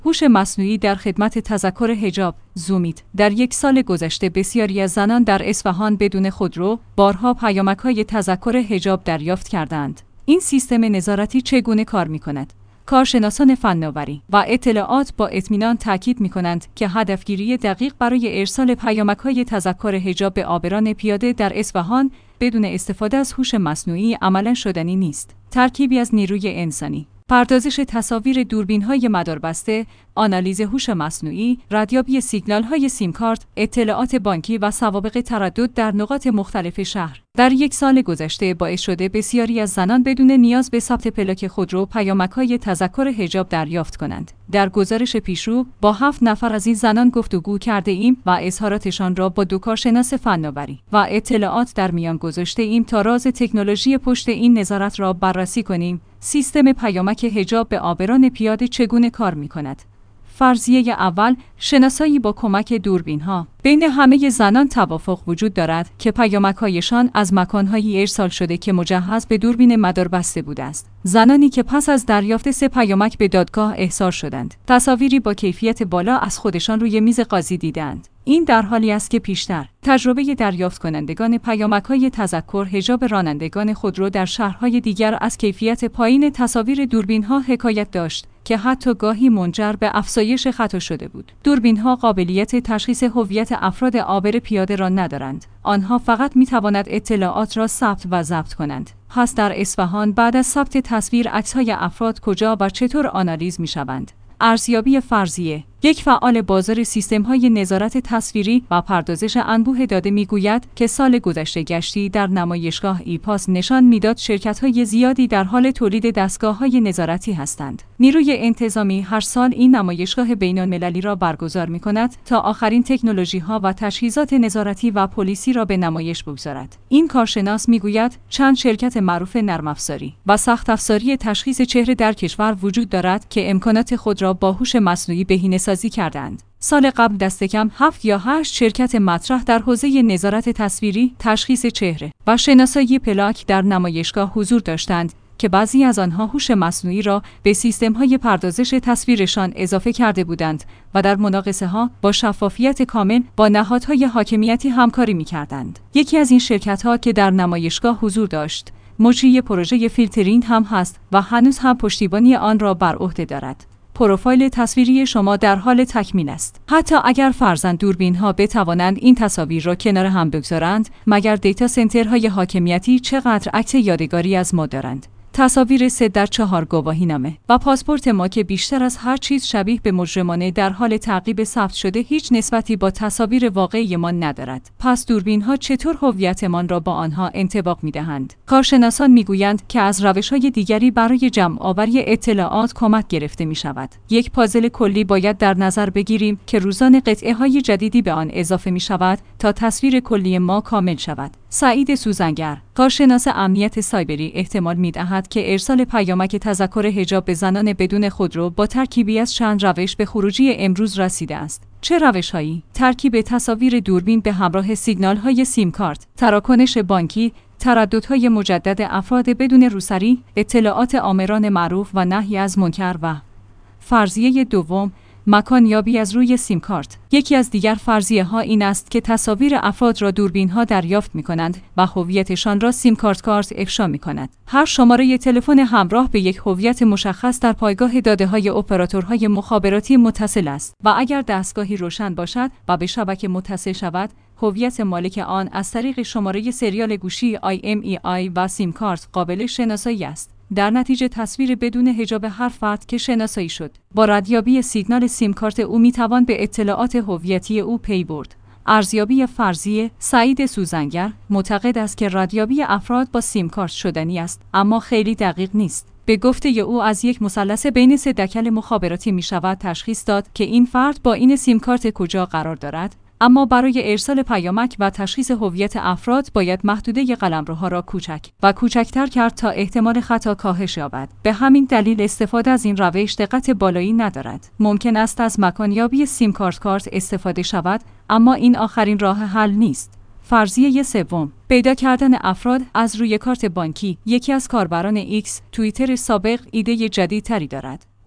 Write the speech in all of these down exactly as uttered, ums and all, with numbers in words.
هوش مصنوعی در خدمت تذکر حجاب. زومیت. در یک سال گذشته بسیاری از زنان در اصفهان بدون خودرو بارها پیامک‌های تذکر حجاب دریافت کردند. این سیستم نظارتی چگونه کار می‌کند؟ کارشناسان فناوری و اطلاعات با اطمینان تاکید می‌کنند که هدفگیری دقیق برای ارسال پیامک‌های تذکر حجاب به عابران پیاده در اصفهان بدون استفاده از هوش مصنوعی عملاً شدنی نیست. ترکیبی از نیروی انسانی، پردازش تصاویر دوربین‌های مداربسته، آنالیز هوش مصنوعی، ردیابی سیگنال‌های سیم کارت، اطلاعات بانکی و سوابق تردد در نقاط مختلف شهر. در یک سال گذشته باعث شده بسیاری از زنان بدون نیاز به ثبت پلاک خودرو پیامک‌های تذکر حجاب دریافت کنند. در گزارش پیشرو با هفت نفر از این زنان گفتگو کرده ایم و اظهاراتشان را با دو کارشناس فناوری و اطلاعات در میان گذاشته ایم تا راز تکنولوژی پشت این نظارت را بررسی کنیم. سیستم پیامک حجاب به عابران پیاده چگونه کار می‌کند؟ فرضیه اول، شناسایی با کمک دوربین‌ها. بین همه زنان توافق وجود دارد که پیامک‌هایشان از مکان‌هایی ارسال شده که مجهز به دوربین مداربسته بوده است. زنانی که پس از دریافت سه پیامک به دادگاه احضار شدند، تصاویری با کیفیت بالا از خودشان روی میز قاضی دیدند. این در حالی است که پیشتر تجربه دریافت کنندگان پیامک‌های تذکر حجاب رانندگان خودرو در شهرهای دیگر از کیفیت پایین تصاویر دوربین‌ها حکایت داشت که حتی گاهی منجر به افزایش خطا شده بود. دوربین‌ها قابلیت تشخیص هویت افراد عابر پیاده را ندارند. آنها فقط می‌توانند اطلاعات را ثبت و ضبط کنند. پس در اصفهان بعد از ثبت تصویر عکس‌های افراد کجا و چطور آنالیز می‌شوند؟ ارزیابی فرضیه. یک فعال بازار سیستم‌های نظارت تصویری و پردازش انبوه داده می‌گوید که سال گذشته گشتی در نمایشگاه ایپاس نشان می‌داد شرکت‌های زیادی در حال تولید دستگاه‌های نظارتی هستند. نیروی انتظامی هر سال این نمایشگاه بین‌المللی را برگزار می‌کند تا آخرین تکنولوژی‌ها و تجهیزات نظارتی و پلیسی را به نمایش بگذارد. این کارشناس می‌گوید چند شرکت معروف نرم افزاری و سخت افزاری تشخیص چهره در کشور وجود دارد که امکانات خود را با هوش مصنوعی بهینه‌سازی کردند. سال قبل دست کم هفت یا هشت شرکت مطرح در حوزه نظارت تصویری، تشخیص چهره و شناسایی پلاک در نمایشگاه حضور داشتند که بعضی از آنها هوش مصنوعی را به سیستم‌های پردازش تصویرشان اضافه کرده بودند و در مناقصه‌ها با شفافیت کامل با نهادهای حاکمیتی همکاری می‌کردند. یکی از این شرکت‌ها که در نمایشگاه حضور داشت، مجری پروژه فیلترینگ هم هست و هنوز هم پشتیبانی آن را بر عهده دارد. پروفایل تصویری شما در حال تکمیل است. حتی اگر فرضاً دوربین‌ها بتوانند این تصاویر را کنار هم بگذارند، مگر دیتا سنترهای حاکمیتی چقدر عکس یادگاری از ما دارند؟ تصاویر سه در چهار گواهینامه و پاسپورت ما که بیشتر از هر چیز شبیه به مجرمانه در حال تعقیب ثبت شده هیچ نسبتی با تصاویر واقعی ما ندارد. پس دوربین‌ها چطور هویتمان را با آنها انطباق می‌دهند؟ کارشناسان می‌گویند که از روش‌های دیگری برای جمع‌آوری اطلاعات کمک گرفته می‌شود. یک پازل کلی باید در نظر بگیریم که روزانه قطعه‌های جدیدی به آن اضافه می‌شود تا تصویر کلی ما کامل شود. سعید سوزنگر، کارشناس امنیت سایبری، احتمال می‌دهد که ارسال پیامک تذکر حجاب به زنان بدون خودرو با ترکیبی از چند روش به خروجی امروز رسیده است. چه روش‌هایی؟ ترکیب تصاویر دوربین به همراه سیگنال‌های سیم کارت، تراکنش بانکی، ترددهای مجدد افراد بدون روسری، اطلاعات آمران معروف و نهی از منکر و فرضیه دوم، مکان یابی از روی سیم کارت. یکی از دیگر فرضیه ها این است که تصاویر افراد را دوربین ها دریافت می کنند و هویتشان را سیم کارت کارت افشا می کند. هر شماره تلفن همراه به یک هویت مشخص در پایگاه داده های اپراتورهای مخابراتی متصل است و اگر دستگاهی روشن باشد و به شبکه متصل شود، هویت مالک آن از طریق شماره سریال گوشی آی ام ای آی و سیم کارت قابل شناسایی است. در نتیجه تصویر بدون حجاب هر فرد که شناسایی شد، با ردیابی سیگنال سیم کارت او میتوان به اطلاعات هویتی او پی برد. ارزیابی فرضیه. سعید سوزنگر معتقد است که ردیابی افراد با سیم کارت شدنی است، اما خیلی دقیق نیست. به گفته او از یک مثلث بین سه دکل مخابراتی می شود تشخیص داد که این فرد با این سیم کارت کجا قرار دارد، اما برای ارسال پیامک و تشخیص هویت افراد باید محدوده قلمروها را کوچک و کوچکتر کرد تا احتمال خطا کاهش یابد. به همین دلیل استفاده از این روش دقت بالایی ندارد. ممکن است از مکانیابی سیم کارت کارت استفاده شود، اما این آخرین راه حل نیست. فرضیه سوم، پیدا کردن افراد از روی کارت بانکی. یکی از کاربران ایکس توییتر سابق ایده جدیدتری دارد.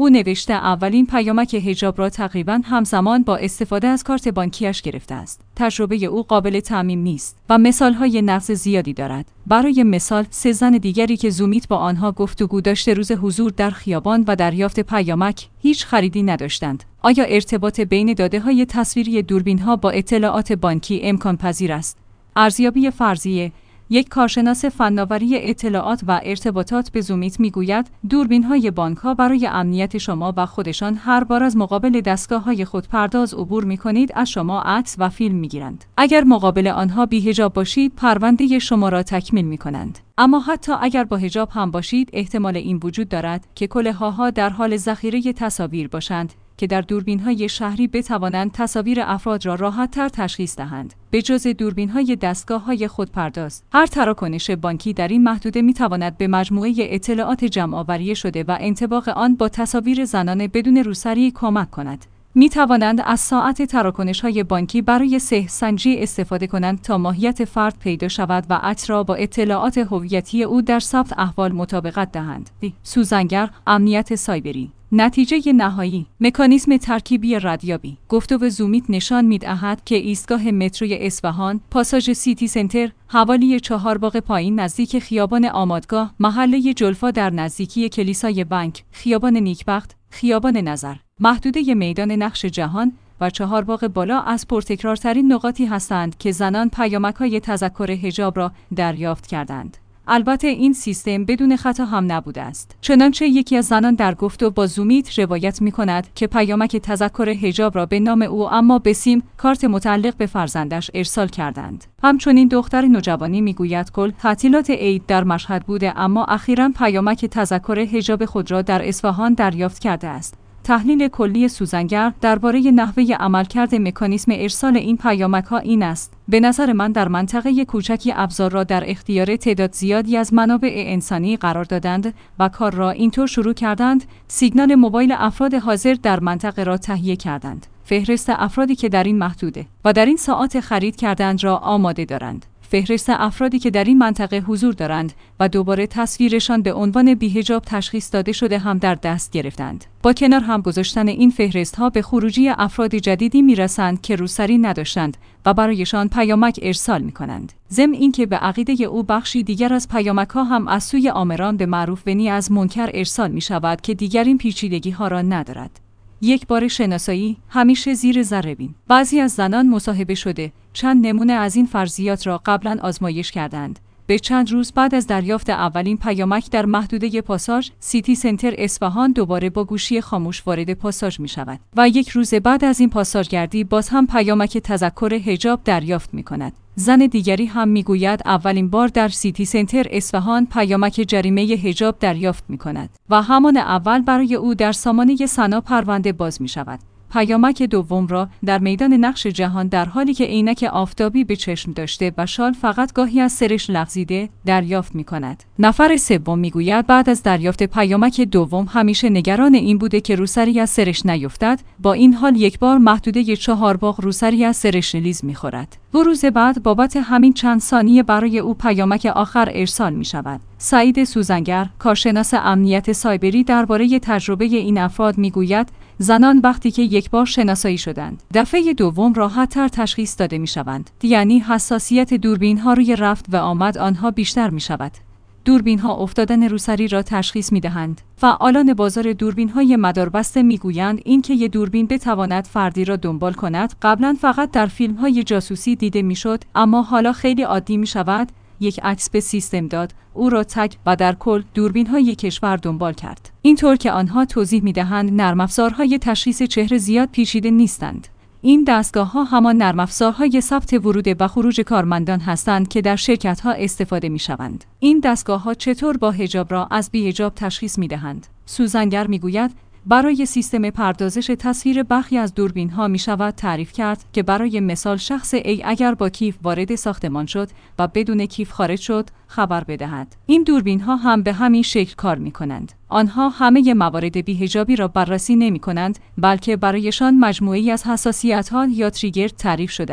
او نوشته اولین پیامک حجاب را تقریباً همزمان با استفاده از کارت بانکیش گرفته است. تجربه او قابل تعمیم نیست و مثال‌های نقض زیادی دارد. برای مثال، سه زن دیگری که زومیت با آنها گفتگو داشته روز حضور در خیابان و دریافت پیامک هیچ خریدی نداشتند. آیا ارتباط بین داده‌های تصویری دوربین‌ها با اطلاعات بانکی امکان پذیر است؟ ارزیابی فرضیه. یک کارشناس فناوری اطلاعات و ارتباطات به زومیت میگوید دوربین‌های بانک‌ها برای امنیت شما و خودشان هر بار از مقابل دستگاه‌های خودپرداز عبور می‌کنید از شما عکس و فیلم می‌گیرند. اگر مقابل آنها بی‌حجاب باشید، پرونده شما را تکمیل می‌کنند. اما حتی اگر با حجاب هم باشید، احتمال این وجود دارد که کله‌ها در حال ذخیره تصاویر باشند که در دوربین‌های شهری بتوانند تصاویر افراد را راحت‌تر تشخیص دهند. به جز دوربین‌های دستگاه‌های خودپرداز، هر تراکنش بانکی در این محدوده می‌تواند به مجموعه اطلاعات جمع‌آوری شده و انطباق آن با تصاویر زنان بدون روسری کمک کند. می توانند از ساعت تراکنش‌های بانکی برای صحه سنجی استفاده کنند تا ماهیت فرد پیدا شود و عکس را با اطلاعات هویتی او در ثبت احوال مطابقت دهند. سوزنگر، امنیت سایبری. نتیجه نهایی، مکانیزم ترکیبی ردیابی. گفتگو زومیت نشان می‌دهد که ایستگاه متروی اصفهان، پاساژ سیتی سنتر، حوالی چهارباغ پایین نزدیک خیابان آمادگاه، محله جلفا در نزدیکی کلیسای بانک، خیابان نیکبخت، خیابان نظر، محدوده میدان نقش جهان و چهارباغ بالا از پرتکرارترین نقاطی هستند که زنان پیامک‌های تذکر حجاب را دریافت کردند. البته این سیستم بدون خطا هم نبوده است. چنانچه یکی از زنان در گفتگو با زومیت روایت می‌کند که پیامک تذکر حجاب را به نام او اما به سیم کارت متعلق به فرزندش ارسال کردند. همچنین دختر نوجوانی میگوید کل تعطیلات عید در مشهد بوده اما اخیراً پیامک تذکر حجاب خود را در اصفهان دریافت کرده است. تحلیل کلی سوزنگر درباره نحوه عملکرد مکانیزم ارسال این پیامک‌ها این است: به نظر من در منطقه کوچکی ابزار را در اختیار تعداد زیادی از منابع انسانی قرار دادند و کار را اینطور شروع کردند سیگنال موبایل افراد حاضر در منطقه را تهیه کردند. فهرست افرادی که در این محدوده و در این ساعات خرید کردند را آماده دارند. فهرست افرادی که در این منطقه حضور دارند و دوباره تصویرشان به عنوان بی‌حجاب تشخیص داده شده هم در دست گرفتند. با کنار هم گذاشتن این فهرست‌ها به خروجی افراد جدیدی میرسند که روسری نداشتند و برایشان پیامک ارسال می‌کنند. ضمن اینکه به عقیده او بخشی دیگر از پیامک‌ها هم از سوی آمران به معروف ونی از منکر ارسال می‌شود که دیگر این پیچیدگی‌ها را ندارد. یک بار شناسایی، همیشه زیر ذره بین. بعضی از زنان مصاحبه شده چند نمونه از این فرضیات را قبلا آزمایش کردند. به چند روز بعد از دریافت اولین پیامک در محدوده پاساژ سیتی سنتر اصفهان دوباره با گوشی خاموش وارد پاساژ می شود و یک روز بعد از این پاساژگردی باز هم پیامک تذکر حجاب دریافت می کند. زن دیگری هم میگوید اولین بار در سیتی سنتر اصفهان پیامک جریمه حجاب دریافت می کند و همان اول برای او در سامانه سنا پرونده باز می شود. پیامک دوم را در میدان نقش جهان در حالی که عینک آفتابی به چشم داشته و شال فقط گاهی از سرش لغزیده دریافت می کند. نفر سوم میگوید بعد از دریافت پیامک دوم همیشه نگران این بوده که روسری از سرش نیفتد، با این حال یک بار محدوده چهارباغ روسری از سرش لیز می خورد. دو روز بعد بابت همین چند ثانیه برای او پیامک آخر ارسال می شود. سعید سوزنگر، کارشناس امنیت سایبری درباره تجربه این افراد میگوید زنان وقتی که یک بار شناسایی شدند، دفعه دوم راحت‌تر تشخیص داده می‌شوند. یعنی حساسیت دوربین‌ها روی رفت و آمد آنها بیشتر می‌شود. دوربین‌ها افتادن روسری را تشخیص می‌دهند. فعالان بازار دوربین‌های مداربسته می‌گویند اینکه یک دوربین بتواند فردی را دنبال کند، قبلا فقط در فیلم‌های جاسوسی دیده می‌شد، اما حالا خیلی عادی می‌شود یک عکس به سیستم داد، او را تگ و در کل دوربین‌های کشور دنبال کرد. اینطور که آنها توضیح می‌دهند نرم افزارهای تشخیص چهره زیاد پیچیده نیستند. این دستگاه‌ها همان نرم افزارهای ثبت ورود و خروج کارمندان هستند که در شرکت‌ها استفاده می‌شوند. این دستگاه‌ها چطور با حجاب را از بی‌حجاب تشخیص می‌دهند؟ سوزنگر می‌گوید برای سیستم پردازش تصویر برخی از دوربین‌ها می‌شود تعریف کرد که برای مثال شخص A اگر با کیف وارد ساختمان شد و بدون کیف خارج شد خبر بدهد. این دوربین‌ها هم به همین شکل کار می‌کنند. آنها همه موارد بی‌حجابی را بررسی نمی‌کنند، بلکه برایشان مجموعه‌ای از حساسیت‌ها یا تریگر تعریف شده است.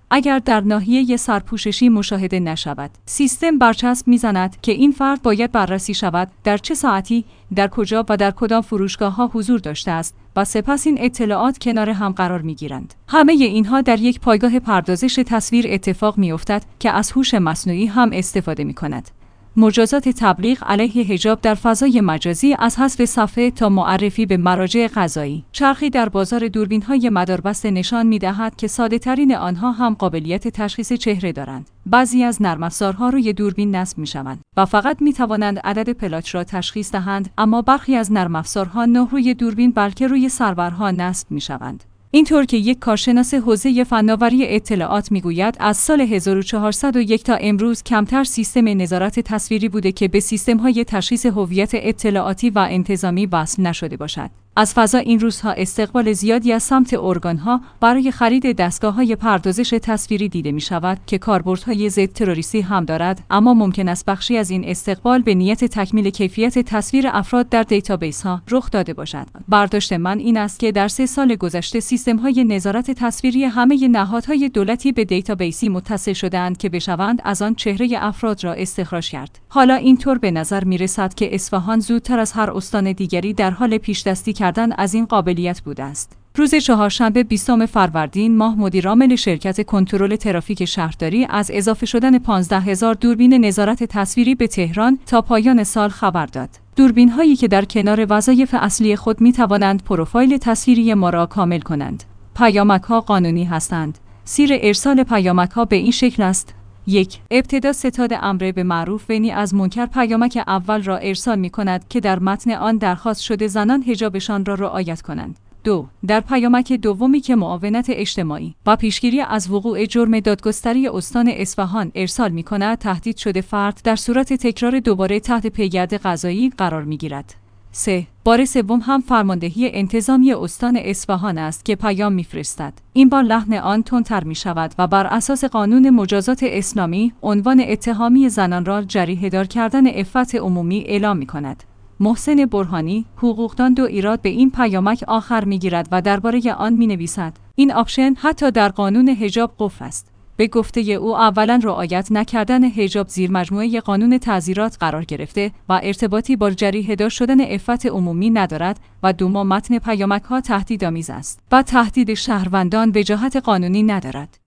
اگر در ناحیه سرپوششی مشاهده نشود. سیستم برچسب می‌زند که این فرد باید بررسی شود در چه ساعتی، در کجا و در کدام فروشگاه‌ها حضور داشته است و سپس این اطلاعات کنار هم قرار می‌گیرند. همه اینها در یک پایگاه پردازش تصویر اتفاق می‌افتد که از هوش مصنوعی هم استفاده می‌کند. مجازات تبلیغ علیه حجاب در فضای مجازی از حذف صفحه تا معرفی به مراجع قضایی. چرخی در بازار دوربین‌های مداربسته نشان می‌دهد که ساده‌ترین آنها هم قابلیت تشخیص چهره دارند. بعضی از نرم افزارها روی دوربین نصب می‌شوند و فقط می‌توانند عدد پلاک را تشخیص دهند، اما برخی از نرم افزارها نه روی دوربین بلکه روی سرورها نصب می‌شوند. اینطور که یک کارشناس حوزه فناوری اطلاعات میگوید از سال هزار و چهارصد و یک تا امروز کمتر سیستم نظارت تصویری بوده که به سیستم‌های تشخیص هویت اطلاعاتی و انتظامی وصل نشده باشد. از فضا این روزها استقبال زیادی از سمت ارگان‌ها برای خرید دستگاه‌های پردازش تصویری دیده می‌شود که کاربردهای ضد تروریستی هم دارد، اما ممکن است بخشی از این استقبال به نیت تکمیل کیفیت تصویر افراد در دیتابیس‌ها رخ داده باشد. برداشت من این است که در سه سال گذشته سیستم‌های نظارت تصویری همه نهادهای دولتی به دیتابیسی متصل شده‌اند که بشوند از آن چهره افراد را استخراج کرد. حالا اینطور به نظر می‌رسد که اصفهان زودتر از هر استان دیگری در حال پیشدستی کردن از این قابلیت بوده است. روز چهارشنبه بیستم فروردین ماه مدیرعامل شرکت کنترل ترافیک شهرداری از اضافه شدن پانزده هزار دوربین نظارت تصویری به تهران تا پایان سال خبر داد. دوربین هایی که در کنار وظایف اصلی خود می توانند پروفایل تصویری ما را کامل کنند. پیامک ها قانونی هستند. سیر ارسال پیامک ها به این شکل است: یک. ابتدا ستاد امر به معروف بینی از منکر پیامک اول را ارسال می کند که در متن آن درخواست شده زنان حجابشان را رعایت کنند. دو. در پیامک دومی که معاونت اجتماعی و پیشگیری از وقوع جرم دادگستری استان اصفهان ارسال می کند، تهدید شده فرد در صورت تکرار دوباره تحت پیگرد قضایی قرار می گیرد. سه. بار سوم هم فرماندهی انتظامی استان اصفهان است که پیام می‌فرستد. این بار لحن آن تندتر می‌شود و بر اساس قانون مجازات اسلامی عنوان اتهامی زنان را جریحه دار کردن عفت عمومی اعلام می‌کند. محسن برهانی، حقوقدان، دو ایراد به این پیامک آخر می‌گیرد و درباره آن می‌نویسد: این آپشن حتی در قانون حجاب قفل است. به گفته او اولا رعایت نکردن حجاب زیر مجموعه قانون تعزیرات قرار گرفته و ارتباطی با جریحه دار شدن عفت عمومی ندارد و دوم متن پیامک ها تهدیدآمیز است و تهدید شهروندان وجاهت قانونی ندارد.